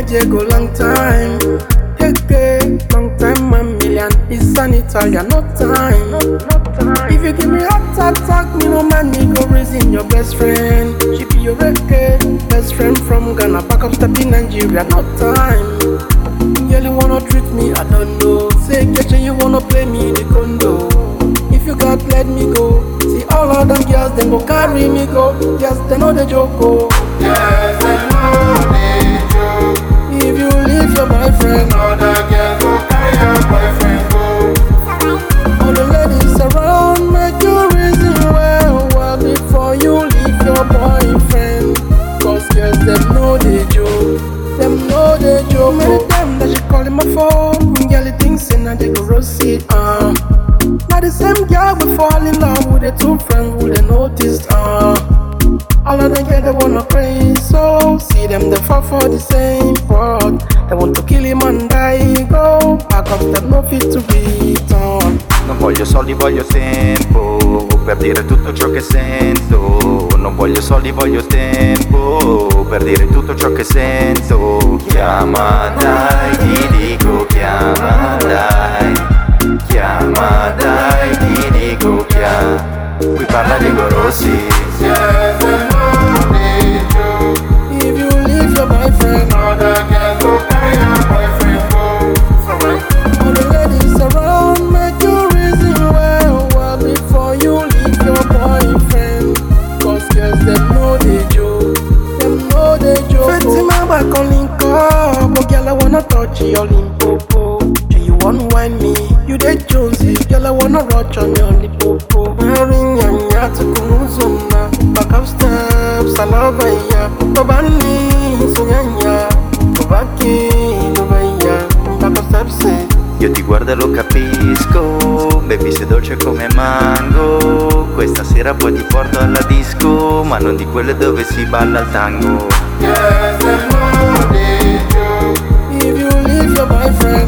DJ go long time. Okay, long time, 1 million. It's an Italian, no time. If you give me heart attack, me no man, me go raising your best friend. She be your best friend from Ghana, back up step in Nigeria, no time. Girl, you wanna treat me, I don't know. Say, kitchen, you wanna play me the condo. If you got, let me go. See all of them girls, then go carry me go. Yes, they know the joke, oh. Yes, they know the joke. If you leave your boyfriend, Other girls go carry your boyfriend go. all the ladies around make you reason well before you leave your boyfriend. Cause girls, them know the joke. Them know the joke. Many them that she calling my phone. Girl, you think say now they go roast it, Now the same girl we fall in love with the two friends who they noticed, All of them get they wanna praise, so see them they fall for the same part. They want to kill him and die, go back up, them no fit to return. Non voglio soldi, voglio tempo per dire tutto ciò che sento. Non voglio soldi, voglio tempo per dire tutto ciò che sento. Chiama dai, ti dico chiama dai. Chiama dai, ti dico chiama. Qui parla Diego Rossi. Yes, they know the joke. If you leave your boyfriend, Other girls go carry your boyfriend go. all the ladies around make you reason well before you leave your boyfriend. Cause girls, them know the joke. Them know the joke. Fetty my back on link up, but girl, I wanna touch your limpopo. Do you wanna wine me? You the Jonesy, girl, I wanna roach on your lipopo. Wearing yanya to kumuzuna, back up steps, I love ya. Babani, so yanya, babaki, back up steps, Io ti guardo e lo capisco, baby sei dolce come mango. Questa sera poi ti porto alla disco, ma non di quelle dove si balla il tango. Yes, they know the joke. If you leave your boyfriend,